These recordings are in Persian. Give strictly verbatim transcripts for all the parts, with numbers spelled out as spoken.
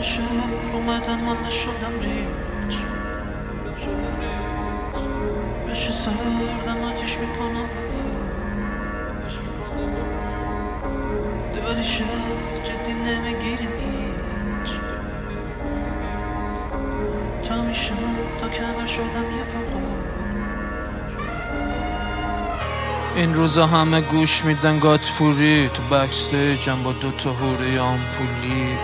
شهر اومدم مانده شدم ریچ بشه سردم آتیش میکنم داری شهر جدی نمیگیریم هیچ تا میشم تا کمر شدم یه پاقو. این روزا همه گوش میدن گاتپوری تو بکستیجم با دوتا هوری آمپولی.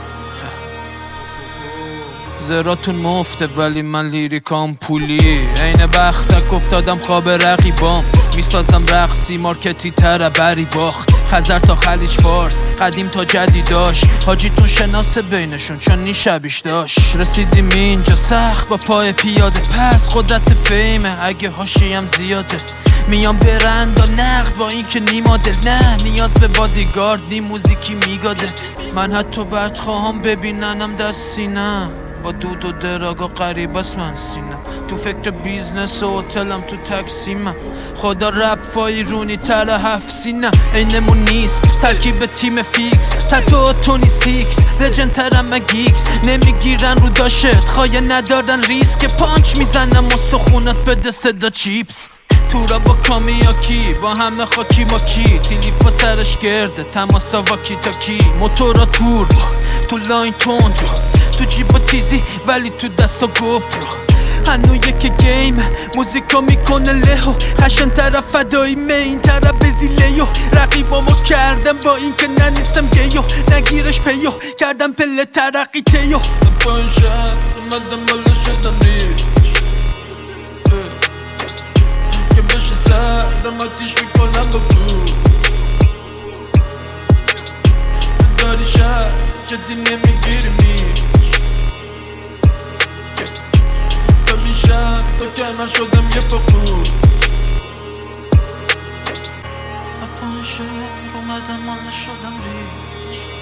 زراتون مفته ولی من لیریکام پولی. عین بختک افتادم خواب رقیبام، میسازم رقصی مارکتی تر بری باخ. خزر تا خلیج فارس قدیم تا جدیداش، حاجیتون شناسه بینشون چون نی شبیش داشت. رسیدیم اینجا سخت با پای پیاده، پس قدرت فیمه اگه هاشیم زیاده. میام برند و نقد با این که نی مدل، نه نیاز به بادیگارد نی موزیکی میگادت. من حتی بد خواهم ببیننم دست سینم، با دود و دراگا قریب است من سینم. تو فکر بیزنس و هتلم تو تکسیمم، خدا رپ فایی رونی تر هفت سینم. اینمون نیست ترکیب تیم فیکس، تتو تونی سیکس لجن ترم گیکس. نمیگیرن رو داشت خواهی ندارن ریسک، پانچ میزنم و سخونت بده صدا چیپس. تورا با کامیاکی با همه خاکی ماکی، تیلیفا سرش گرده تماسا واکی تاکی. موتورا توربو تو لاین تند رو، تو جیبا تیزی ولی تو دستا گوپرو. هنو یک گیم موزیکا میکنه لهو، خشن طرف فدایی مین طرف بزیلیو. رقیبامو کردم با این که ننیستم گیو، نگیرش پیو کردم پله ترقی تیو. با این شهر اومدم بالا شدم ریچ، که بشه سردم آتیش میکنم با گو. داری شهر جدی نمیگیریم هیچ، تا میشم تا کمر شدم یه پاقو. اپا این شهر اومدم مانده شدم ریچ